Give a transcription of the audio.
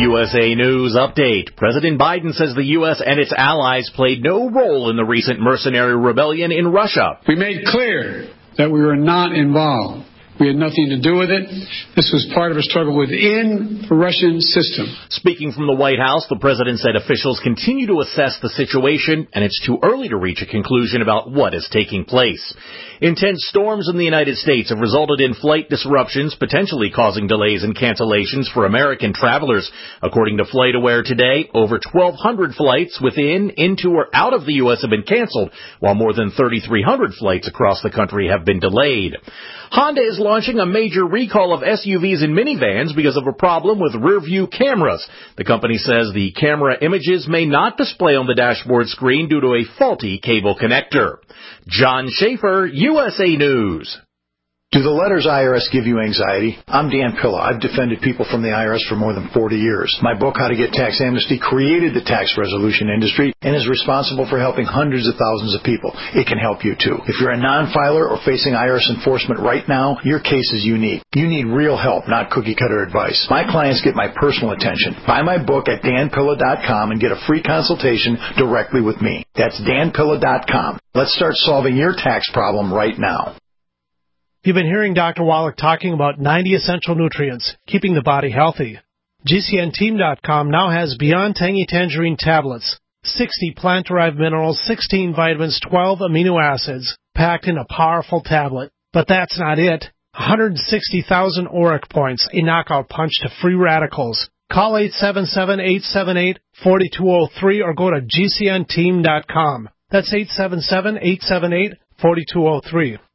USA News Update. President Biden says the U.S. and its allies played no role in the recent mercenary rebellion in Russia. We made clear that we were not involved. We had nothing to do with it. This was part of a struggle within the Russian system. Speaking from the White House, the president said officials continue to assess the situation, and it's too early to reach a conclusion about what is taking place. Intense storms in the United States have resulted in flight disruptions, potentially causing delays and cancellations for American travelers. According to FlightAware today, over 1,200 flights within, into, or out of the U.S. have been canceled, while more than 3,300 flights across the country have been delayed. Honda is launching a major recall of SUVs and minivans because of a problem with rear-view cameras. The company says the camera images may not display on the dashboard screen due to a faulty cable connector. John Schaefer, USA News. Do the letters IRS give you anxiety? I'm Dan Pilla. I've defended people from the IRS for more than 40 years. My book, How to Get Tax Amnesty, created the tax resolution industry and is responsible for helping hundreds of thousands of people. It can help you, too. If you're a non-filer or facing IRS enforcement right now, your case is unique. You need real help, not cookie-cutter advice. My clients get my personal attention. Buy my book at danpilla.com and get a free consultation directly with me. That's danpilla.com. Let's start solving your tax problem right now. You've been hearing Dr. Wallach talking about 90 essential nutrients, keeping the body healthy. GCNteam.com now has Beyond Tangy Tangerine tablets, 60 plant-derived minerals, 16 vitamins, 12 amino acids, packed in a powerful tablet. But that's not it. 160,000 ORAC points, a knockout punch to free radicals. Call 877-878-4203 or go to GCNteam.com. That's 877-878-4203.